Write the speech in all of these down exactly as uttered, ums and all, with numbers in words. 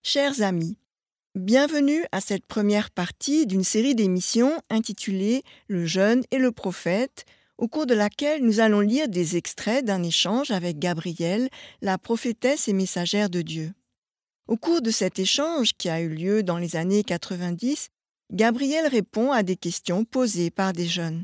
Chers amis, bienvenue à cette première partie d'une série d'émissions intitulée Le jeûne et le prophète, au cours de laquelle nous allons lire des extraits d'un échange avec Gabrielle, la prophétesse et messagère de Dieu. Au cours de cet échange qui a eu lieu dans les années quatre-vingt-dix, Gabrielle répond à des questions posées par des jeunes.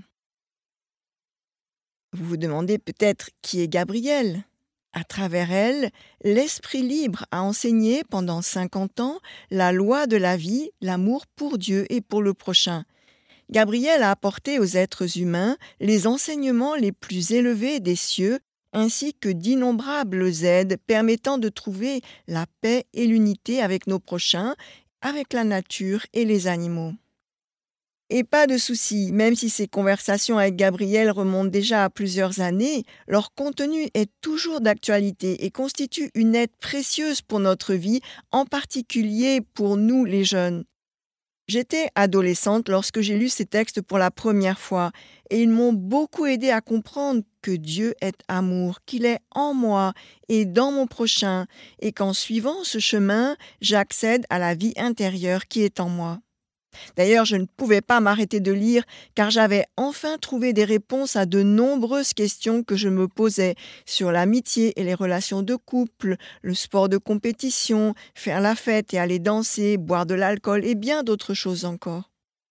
Vous vous demandez peut-être qui est Gabrielle ? À travers elle, l'Esprit libre a enseigné pendant cinquante ans la loi de la vie, l'amour pour Dieu et pour le prochain. Gabrielle a apporté aux êtres humains les enseignements les plus élevés des cieux, ainsi que d'innombrables aides permettant de trouver la paix et l'unité avec nos prochains, avec la nature et les animaux. Et pas de souci, même si ces conversations avec Gabrielle remontent déjà à plusieurs années, leur contenu est toujours d'actualité et constitue une aide précieuse pour notre vie, en particulier pour nous les jeunes. J'étais adolescente lorsque j'ai lu ces textes pour la première fois et ils m'ont beaucoup aidé à comprendre que Dieu est amour, qu'il est en moi et dans mon prochain et qu'en suivant ce chemin, j'accède à la vie intérieure qui est en moi. D'ailleurs, je ne pouvais pas m'arrêter de lire car j'avais enfin trouvé des réponses à de nombreuses questions que je me posais sur l'amitié et les relations de couple, le sport de compétition, faire la fête et aller danser, boire de l'alcool et bien d'autres choses encore.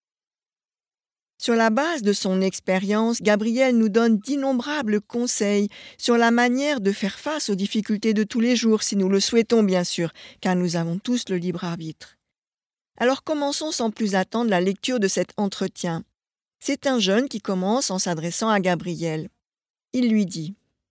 Sur la base de son expérience, Gabrielle nous donne d'innombrables conseils sur la manière de faire face aux difficultés de tous les jours, si nous le souhaitons bien sûr, car nous avons tous le libre arbitre. Alors commençons sans plus attendre la lecture de cet entretien. C'est un jeune qui commence en s'adressant à Gabrielle. Il lui dit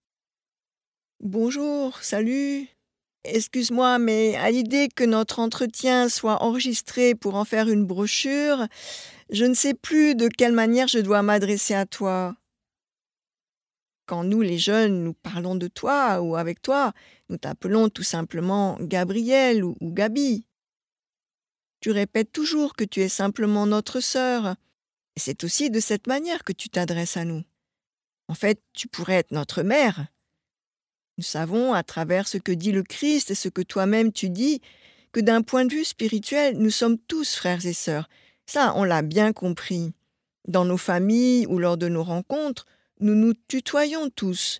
« Bonjour, salut. Excuse-moi, mais à l'idée que notre entretien soit enregistré pour en faire une brochure, je ne sais plus de quelle manière je dois m'adresser à toi. Quand nous, les jeunes, nous parlons de toi ou avec toi, nous t'appelons tout simplement Gabrielle ou, ou Gabi. Tu répètes toujours que tu es simplement notre sœur. Et c'est aussi de cette manière que tu t'adresses à nous. En fait, tu pourrais être notre mère. Nous savons, à travers ce que dit le Christ et ce que toi-même tu dis, que d'un point de vue spirituel, nous sommes tous frères et sœurs. Ça, on l'a bien compris. Dans nos familles ou lors de nos rencontres, nous nous tutoyons tous.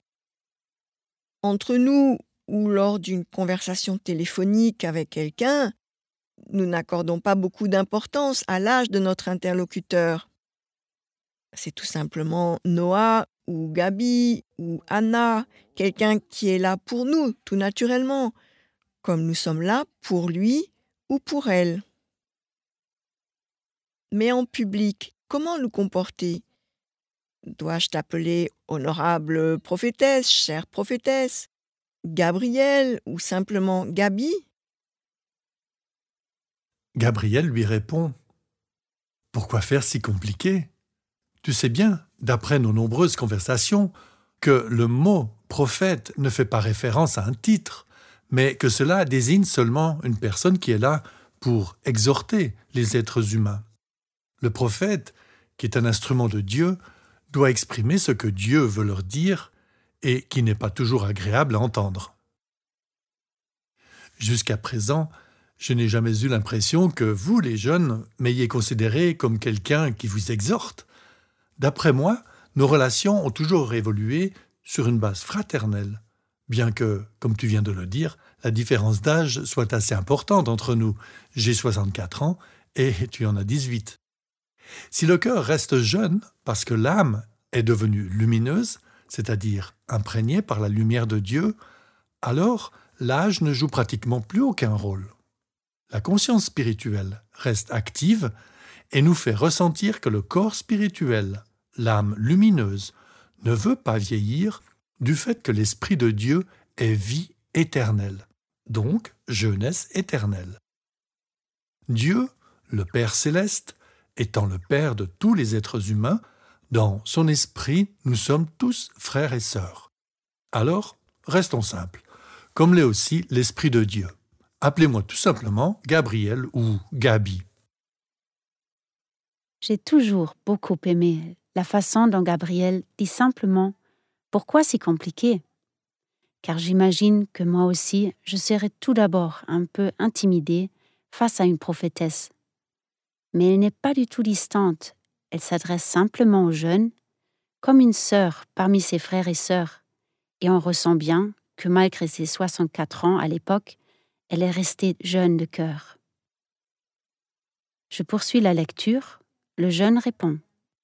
Entre nous ou lors d'une conversation téléphonique avec quelqu'un, nous n'accordons pas beaucoup d'importance à l'âge de notre interlocuteur. C'est tout simplement Noah ou Gabi ou Anna, quelqu'un qui est là pour nous, tout naturellement, comme nous sommes là pour lui ou pour elle. Mais en public, comment nous comporter ? Dois-je t'appeler honorable prophétesse, chère prophétesse, Gabrielle ou simplement Gabi ? Gabrielle lui répond « Pourquoi faire si compliqué ? Tu sais bien, d'après nos nombreuses conversations, que le mot « prophète » ne fait pas référence à un titre, mais que cela désigne seulement une personne qui est là pour exhorter les êtres humains. Le prophète, qui est un instrument de Dieu, doit exprimer ce que Dieu veut leur dire et qui n'est pas toujours agréable à entendre. Jusqu'à présent, je n'ai jamais eu l'impression que vous, les jeunes, m'ayez considéré comme quelqu'un qui vous exhorte. D'après moi, nos relations ont toujours évolué sur une base fraternelle, bien que, comme tu viens de le dire, la différence d'âge soit assez importante entre nous. J'ai soixante-quatre ans et tu en as dix-huit. Si le cœur reste jeune, parce que l'âme est devenue lumineuse, c'est-à-dire imprégnée par la lumière de Dieu, alors l'âge ne joue pratiquement plus aucun rôle. La conscience spirituelle reste active et nous fait ressentir que le corps spirituel, l'âme lumineuse, ne veut pas vieillir du fait que l'Esprit de Dieu est vie éternelle, donc jeunesse éternelle. Dieu, le Père céleste, étant le Père de tous les êtres humains, dans son esprit, nous sommes tous frères et sœurs. Alors, restons simples, comme l'est aussi l'Esprit de Dieu. Appelez-moi tout simplement Gabrielle ou Gabi. J'ai toujours beaucoup aimé la façon dont Gabrielle dit simplement « Pourquoi si compliqué ?» Car j'imagine que moi aussi, je serais tout d'abord un peu intimidée face à une prophétesse. Mais elle n'est pas du tout distante, elle s'adresse simplement aux jeunes, comme une sœur parmi ses frères et sœurs, et on ressent bien que malgré ses soixante-quatre ans à l'époque, elle est restée jeune de cœur. Je poursuis la lecture, le jeune répond.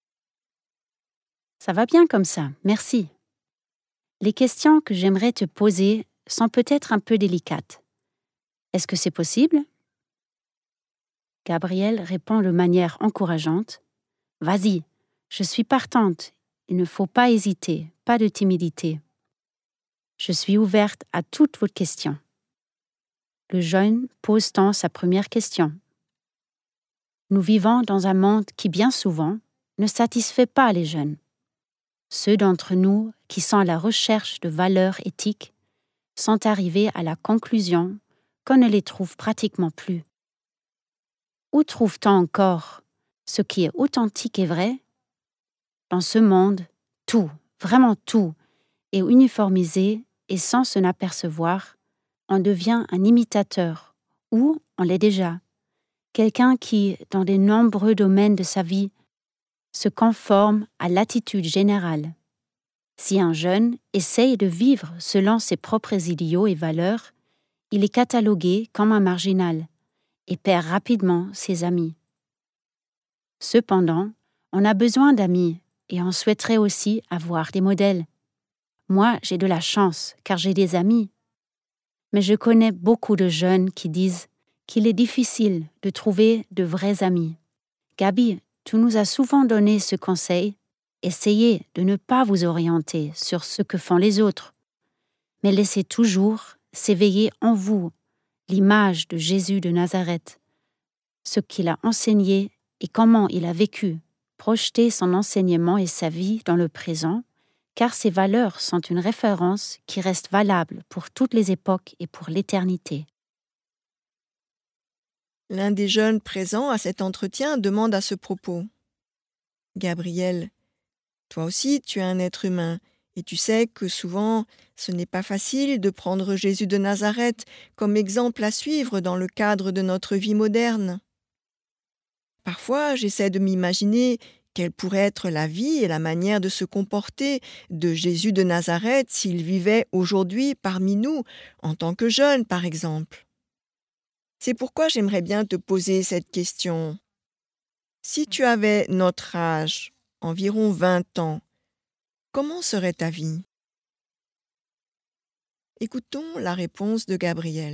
Ça va bien comme ça, merci. Les questions que j'aimerais te poser sont peut-être un peu délicates. Est-ce que c'est possible? Gabrielle répond de manière encourageante. Vas-y, je suis partante, il ne faut pas hésiter, pas de timidité. Je suis ouverte à toutes vos questions. Le jeune pose donc sa première question. Nous vivons dans un monde qui, bien souvent, ne satisfait pas les jeunes. Ceux d'entre nous qui sont à la recherche de valeurs éthiques sont arrivés à la conclusion qu'on ne les trouve pratiquement plus. Où trouve-t-on encore ce qui est authentique et vrai? Dans ce monde, tout, vraiment tout, est uniformisé et sans s'en apercevoir, on devient un imitateur, ou on l'est déjà, quelqu'un qui, dans de nombreux domaines de sa vie, se conforme à l'attitude générale. Si un jeune essaye de vivre selon ses propres idéaux et valeurs, il est catalogué comme un marginal et perd rapidement ses amis. Cependant, on a besoin d'amis et on souhaiterait aussi avoir des modèles. Moi, j'ai de la chance car j'ai des amis. Mais je connais beaucoup de jeunes qui disent qu'il est difficile de trouver de vrais amis. Gabi, tu nous as souvent donné ce conseil. Essayez de ne pas vous orienter sur ce que font les autres, mais laissez toujours s'éveiller en vous l'image de Jésus de Nazareth, ce qu'il a enseigné et comment il a vécu. Projetez son enseignement et sa vie dans le présent, car ces valeurs sont une référence qui reste valable pour toutes les époques et pour l'éternité. L'un des jeunes présents à cet entretien demande à ce propos. Gabrielle, toi aussi tu es un être humain, et tu sais que souvent ce n'est pas facile de prendre Jésus de Nazareth comme exemple à suivre dans le cadre de notre vie moderne. Parfois j'essaie de m'imaginer quelle pourrait être la vie et la manière de se comporter de Jésus de Nazareth s'il vivait aujourd'hui parmi nous, en tant que jeune par exemple. C'est pourquoi j'aimerais bien te poser cette question. Si tu avais notre âge, environ vingt ans, comment serait ta vie? Écoutons la réponse de Gabrielle.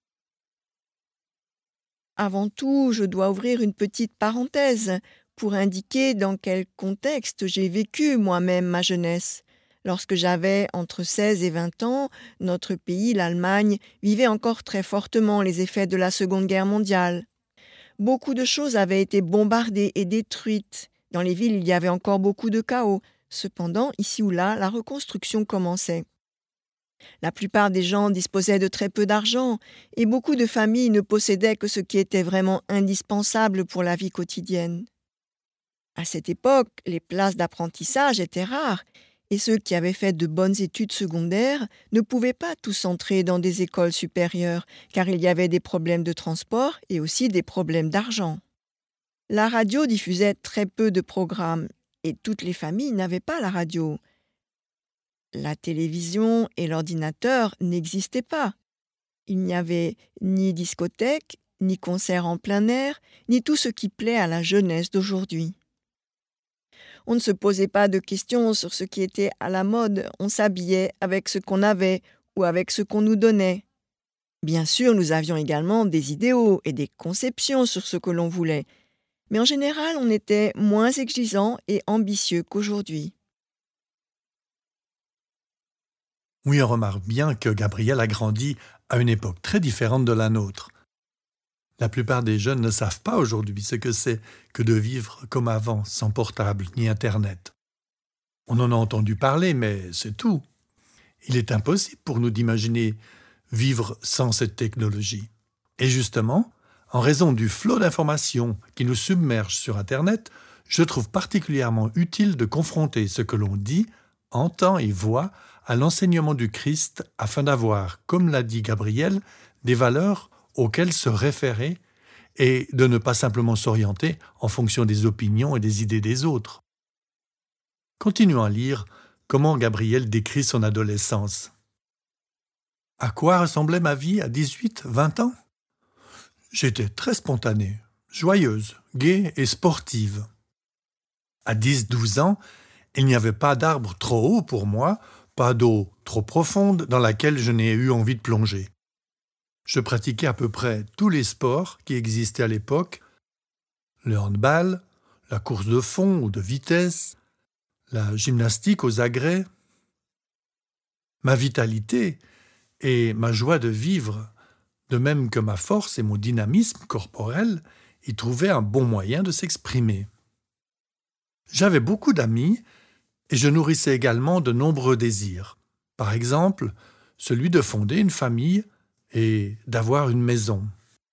Avant tout, je dois ouvrir une petite parenthèse pour indiquer dans quel contexte j'ai vécu moi-même ma jeunesse. Lorsque j'avais entre seize et vingt ans, notre pays, l'Allemagne, vivait encore très fortement les effets de la Seconde Guerre mondiale. Beaucoup de choses avaient été bombardées et détruites. Dans les villes, il y avait encore beaucoup de chaos. Cependant, ici ou là, la reconstruction commençait. La plupart des gens disposaient de très peu d'argent et beaucoup de familles ne possédaient que ce qui était vraiment indispensable pour la vie quotidienne. À cette époque, les places d'apprentissage étaient rares et ceux qui avaient fait de bonnes études secondaires ne pouvaient pas tous entrer dans des écoles supérieures car il y avait des problèmes de transport et aussi des problèmes d'argent. La radio diffusait très peu de programmes et toutes les familles n'avaient pas la radio. La télévision et l'ordinateur n'existaient pas. Il n'y avait ni discothèque, ni concert en plein air, ni tout ce qui plaît à la jeunesse d'aujourd'hui. On ne se posait pas de questions sur ce qui était à la mode, on s'habillait avec ce qu'on avait ou avec ce qu'on nous donnait. Bien sûr, nous avions également des idéaux et des conceptions sur ce que l'on voulait, mais en général, on était moins exigeant et ambitieux qu'aujourd'hui. Oui, on remarque bien que Gabrielle a grandi à une époque très différente de la nôtre. La plupart des jeunes ne savent pas aujourd'hui ce que c'est que de vivre comme avant, sans portable ni Internet. On en a entendu parler, mais c'est tout. Il est impossible pour nous d'imaginer vivre sans cette technologie. Et justement, en raison du flot d'informations qui nous submerge sur Internet, je trouve particulièrement utile de confronter ce que l'on dit, entend et voit à l'enseignement du Christ afin d'avoir, comme l'a dit Gabrielle, des valeurs auxquelles se référer et de ne pas simplement s'orienter en fonction des opinions et des idées des autres. Continuons à lire comment Gabrielle décrit son adolescence. À quoi ressemblait ma vie à dix-huit, vingt ans? J'étais très spontanée, joyeuse, gaie et sportive. À dix, douze ans, il n'y avait pas d'arbre trop haut pour moi, pas d'eau trop profonde dans laquelle je n'ai eu envie de plonger. Je pratiquais à peu près tous les sports qui existaient à l'époque, le handball, la course de fond ou de vitesse, la gymnastique aux agrès. Ma vitalité et ma joie de vivre, de même que ma force et mon dynamisme corporel, y trouvaient un bon moyen de s'exprimer. J'avais beaucoup d'amis et je nourrissais également de nombreux désirs. Par exemple, celui de fonder une famille et d'avoir une maison.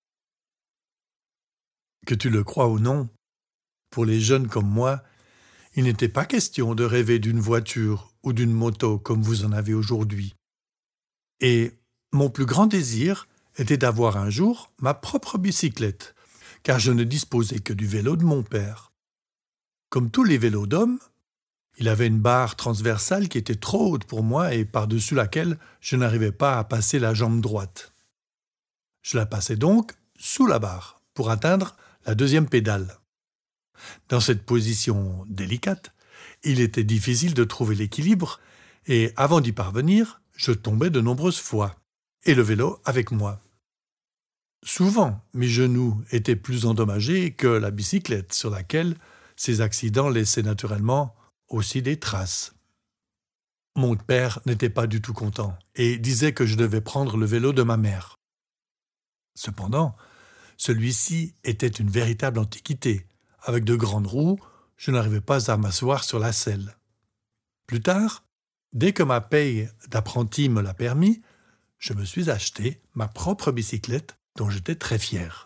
Que tu le crois ou non, pour les jeunes comme moi, il n'était pas question de rêver d'une voiture ou d'une moto comme vous en avez aujourd'hui. Et mon plus grand désir était d'avoir un jour ma propre bicyclette, car je ne disposais que du vélo de mon père. Comme tous les vélos d'hommes, il avait une barre transversale qui était trop haute pour moi et par-dessus laquelle je n'arrivais pas à passer la jambe droite. Je la passais donc sous la barre pour atteindre la deuxième pédale. Dans cette position délicate, il était difficile de trouver l'équilibre et avant d'y parvenir, je tombais de nombreuses fois, et le vélo avec moi. Souvent, mes genoux étaient plus endommagés que la bicyclette sur laquelle ces accidents laissaient naturellement aussi des traces. Mon père n'était pas du tout content et disait que je devais prendre le vélo de ma mère. Cependant, celui-ci était une véritable antiquité. Avec de grandes roues, je n'arrivais pas à m'asseoir sur la selle. Plus tard, dès que ma paye d'apprenti me l'a permis, je me suis acheté ma propre bicyclette dont j'étais très fier.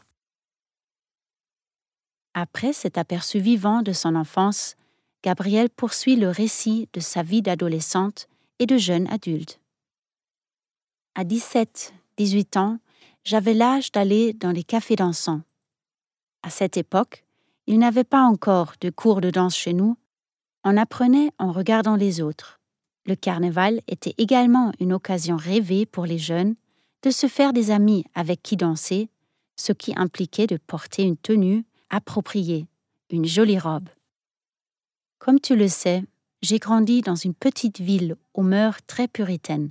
Après cet aperçu vivant de son enfance, Gabrielle poursuit le récit de sa vie d'adolescente et de jeune adulte. À dix-sept, dix-huit ans, j'avais l'âge d'aller dans les cafés dansants. À cette époque, il n'y avait pas encore de cours de danse chez nous. On apprenait en regardant les autres. Le carnaval était également une occasion rêvée pour les jeunes de se faire des amis avec qui danser, ce qui impliquait de porter une tenue appropriée, une jolie robe. Comme tu le sais, j'ai grandi dans une petite ville aux mœurs très puritaines.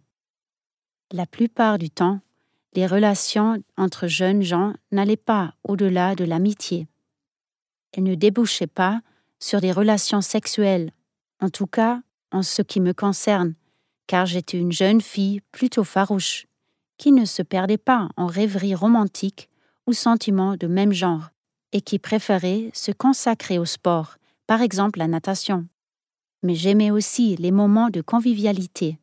La plupart du temps, les relations entre jeunes gens n'allaient pas au-delà de l'amitié. Elles ne débouchaient pas sur des relations sexuelles, en tout cas en ce qui me concerne, car j'étais une jeune fille plutôt farouche, qui ne se perdait pas en rêveries romantiques ou sentiments de même genre, et qui préférait se consacrer au sport, par exemple la natation. Mais j'aimais aussi les moments de convivialité.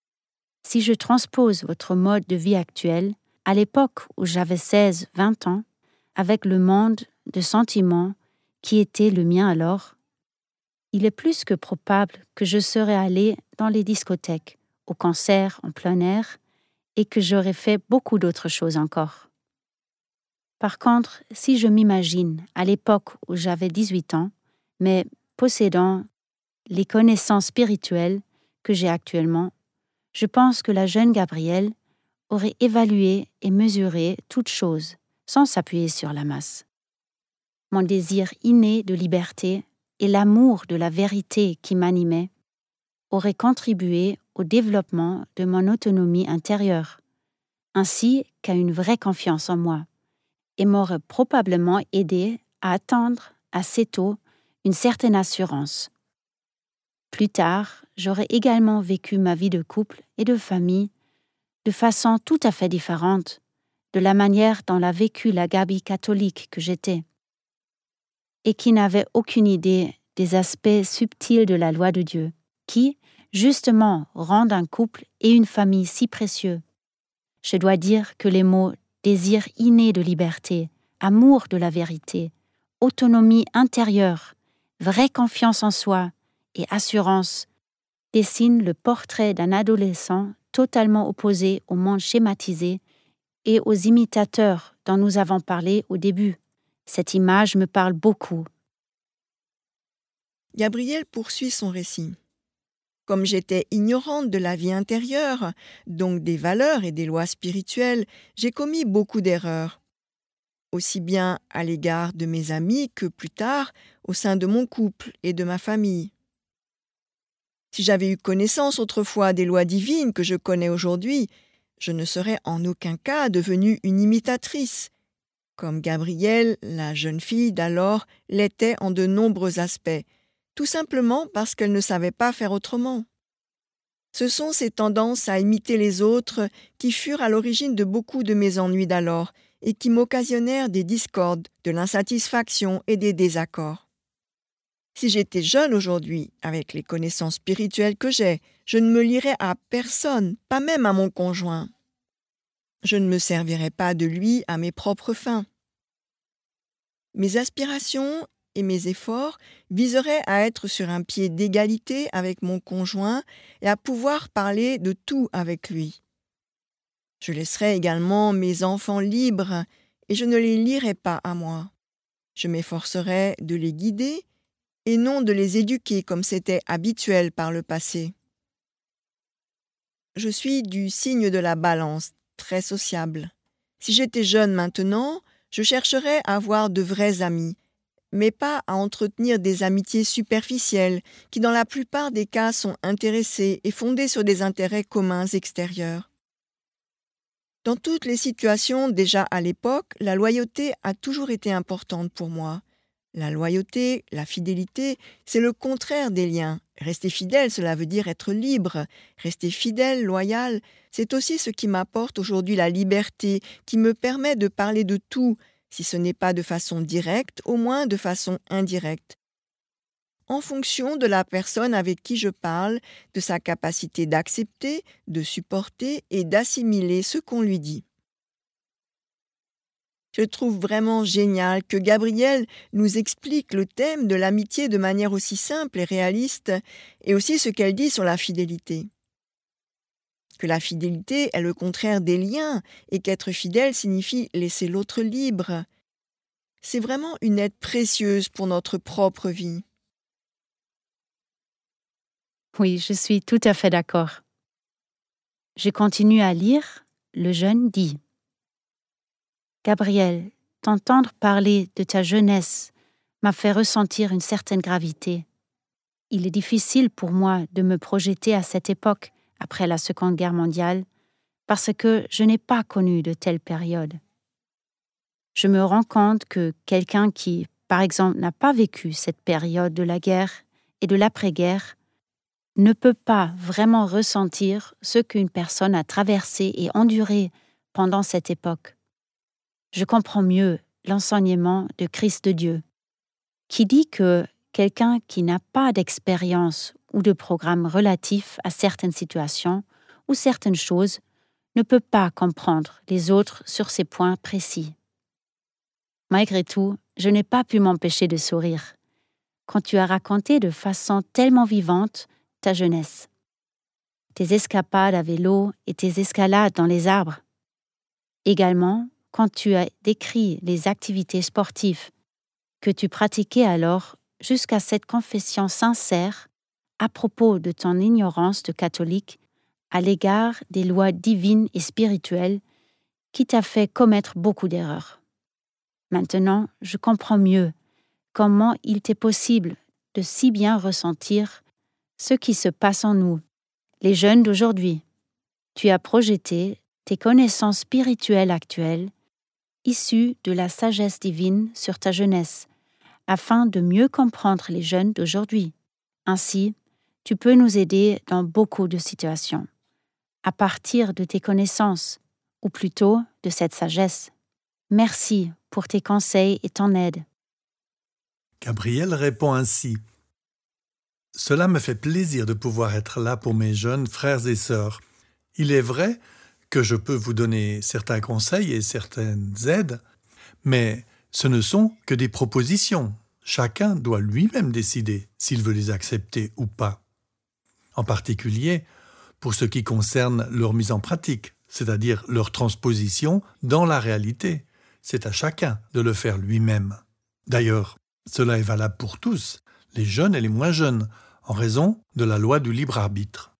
Si je transpose votre mode de vie actuel, à l'époque où j'avais seize vingt ans, avec le monde de sentiments qui était le mien alors, il est plus que probable que je serais allée dans les discothèques, aux concerts en plein air, et que j'aurais fait beaucoup d'autres choses encore. Par contre, si je m'imagine à l'époque où j'avais dix-huit ans, mais possédant les connaissances spirituelles que j'ai actuellement, je pense que la jeune Gabrielle aurait évalué et mesuré toute chose sans s'appuyer sur la masse. Mon désir inné de liberté et l'amour de la vérité qui m'animait auraient contribué au développement de mon autonomie intérieure, ainsi qu'à une vraie confiance en moi, et m'auraient probablement aidé à atteindre assez tôt une certaine assurance. Plus tard, j'aurais également vécu ma vie de couple et de famille de façon tout à fait différente de la manière dont l'a vécu la Gabi catholique que j'étais, et qui n'avait aucune idée des aspects subtils de la loi de Dieu, qui, justement, rendent un couple et une famille si précieux. Je dois dire que les mots « désir inné de liberté »,« amour de la vérité »,« autonomie intérieure »,« vraie confiance en soi » et « assurance » dessinent le portrait d'un adolescent totalement opposé au monde schématisé et aux imitateurs dont nous avons parlé au début Cette image me parle beaucoup. Gabrielle poursuit son récit. Comme j'étais ignorante de la vie intérieure, donc des valeurs et des lois spirituelles, j'ai commis beaucoup d'erreurs, aussi bien à l'égard de mes amis que plus tard au sein de mon couple et de ma famille. Si j'avais eu connaissance autrefois des lois divines que je connais aujourd'hui, je ne serais en aucun cas devenue une imitatrice, comme Gabrielle, la jeune fille d'alors, l'était en de nombreux aspects, tout simplement parce qu'elle ne savait pas faire autrement. Ce sont ces tendances à imiter les autres qui furent à l'origine de beaucoup de mes ennuis d'alors et qui m'occasionnèrent des discordes, de l'insatisfaction et des désaccords. Si j'étais jeune aujourd'hui, avec les connaissances spirituelles que j'ai, je ne me lierais à personne, pas même à mon conjoint. Je ne me servirais pas de lui à mes propres fins. Mes aspirations et mes efforts viseraient à être sur un pied d'égalité avec mon conjoint et à pouvoir parler de tout avec lui. Je laisserais également mes enfants libres et je ne les lierais pas à moi. Je m'efforcerais de les guider et non de les éduquer comme c'était habituel par le passé. Je suis du signe de la balance, très sociable. Si j'étais jeune maintenant, je chercherais à avoir de vrais amis, mais pas à entretenir des amitiés superficielles qui dans la plupart des cas sont intéressées et fondées sur des intérêts communs extérieurs. Dans toutes les situations déjà à l'époque, la loyauté a toujours été importante pour moi. La loyauté, la fidélité, c'est le contraire des liens. Rester fidèle, cela veut dire être libre. Rester fidèle, loyal, c'est aussi ce qui m'apporte aujourd'hui la liberté, qui me permet de parler de tout, si ce n'est pas de façon directe, au moins de façon indirecte. En fonction de la personne avec qui je parle, de sa capacité d'accepter, de supporter et d'assimiler ce qu'on lui dit. Je trouve vraiment génial que Gabrielle nous explique le thème de l'amitié de manière aussi simple et réaliste, et aussi ce qu'elle dit sur la fidélité. Que la fidélité est le contraire des liens, et qu'être fidèle signifie laisser l'autre libre. C'est vraiment une aide précieuse pour notre propre vie. Oui, je suis tout à fait d'accord. Je continue à lire. Le jeune dit: Gabrielle, t'entendre parler de ta jeunesse m'a fait ressentir une certaine gravité. Il est difficile pour moi de me projeter à cette époque, après la Seconde Guerre mondiale, parce que je n'ai pas connu de telle période. Je me rends compte que quelqu'un qui, par exemple, n'a pas vécu cette période de la guerre et de l'après-guerre, ne peut pas vraiment ressentir ce qu'une personne a traversé et enduré pendant cette époque. Je comprends mieux l'enseignement de Christ de Dieu, qui dit que quelqu'un qui n'a pas d'expérience ou de programme relatif à certaines situations ou certaines choses ne peut pas comprendre les autres sur ces points précis. Malgré tout, je n'ai pas pu m'empêcher de sourire quand tu as raconté de façon tellement vivante ta jeunesse, tes escapades à vélo et tes escalades dans les arbres. Également, quand tu as décrit les activités sportives que tu pratiquais alors jusqu'à cette confession sincère à propos de ton ignorance de catholique à l'égard des lois divines et spirituelles qui t'a fait commettre beaucoup d'erreurs. Maintenant, je comprends mieux comment il t'est possible de si bien ressentir ce qui se passe en nous, les jeunes d'aujourd'hui. Tu as projeté tes connaissances spirituelles actuelles issues de la sagesse divine sur ta jeunesse, afin de mieux comprendre les jeunes d'aujourd'hui. Ainsi, tu peux nous aider dans beaucoup de situations, à partir de tes connaissances, ou plutôt de cette sagesse. Merci pour tes conseils et ton aide. Gabrielle répond ainsi. Cela me fait plaisir de pouvoir être là pour mes jeunes frères et sœurs. Il est vrai que je peux vous donner certains conseils et certaines aides, mais ce ne sont que des propositions. Chacun doit lui-même décider s'il veut les accepter ou pas. En particulier, pour ce qui concerne leur mise en pratique, c'est-à-dire leur transposition dans la réalité, c'est à chacun de le faire lui-même. D'ailleurs, cela est valable pour tous, les jeunes et les moins jeunes, en raison de la loi du libre arbitre.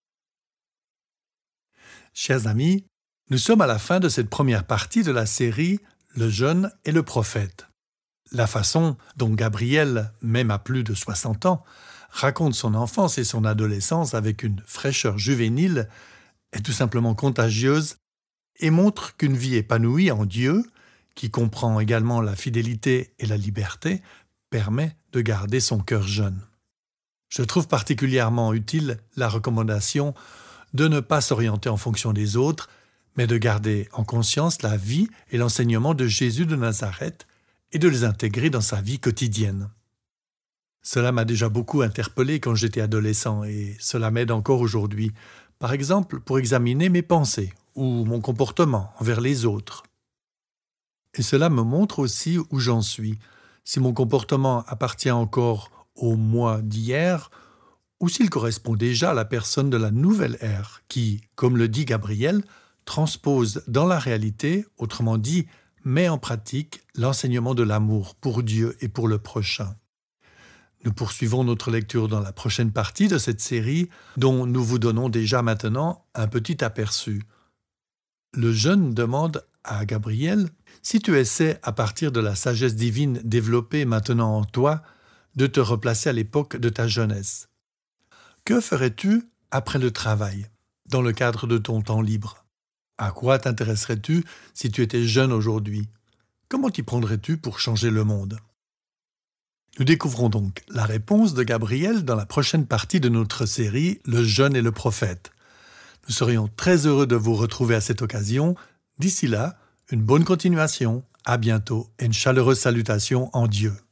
Chers amis, nous sommes à la fin de cette première partie de la série « Le jeune et le prophète ». La façon dont Gabriel, même à plus de soixante ans, raconte son enfance et son adolescence avec une fraîcheur juvénile est tout simplement contagieuse et montre qu'une vie épanouie en Dieu, qui comprend également la fidélité et la liberté, permet de garder son cœur jeune. Je trouve particulièrement utile la recommandation de ne pas s'orienter en fonction des autres, mais de garder en conscience la vie et l'enseignement de Jésus de Nazareth et de les intégrer dans sa vie quotidienne. Cela m'a déjà beaucoup interpellé quand j'étais adolescent et cela m'aide encore aujourd'hui, par exemple pour examiner mes pensées ou mon comportement envers les autres. Et cela me montre aussi où j'en suis, si mon comportement appartient encore au moi d'hier ou s'il correspond déjà à la personne de la nouvelle ère qui, comme le dit Gabriel, transpose dans la réalité, autrement dit, met en pratique l'enseignement de l'amour pour Dieu et pour le prochain. Nous poursuivons notre lecture dans la prochaine partie de cette série dont nous vous donnons déjà maintenant un petit aperçu. Le jeune demande à Gabriel si tu essaies, à partir de la sagesse divine développée maintenant en toi, de te replacer à l'époque de ta jeunesse. Que ferais-tu après le travail, dans le cadre de ton temps libre? À quoi t'intéresserais-tu si tu étais jeune aujourd'hui? Comment t'y prendrais-tu pour changer le monde? Nous découvrons donc la réponse de Gabriel dans la prochaine partie de notre série « Le jeune et le prophète ». Nous serions très heureux de vous retrouver à cette occasion. D'ici là, une bonne continuation, à bientôt et une chaleureuse salutation en Dieu.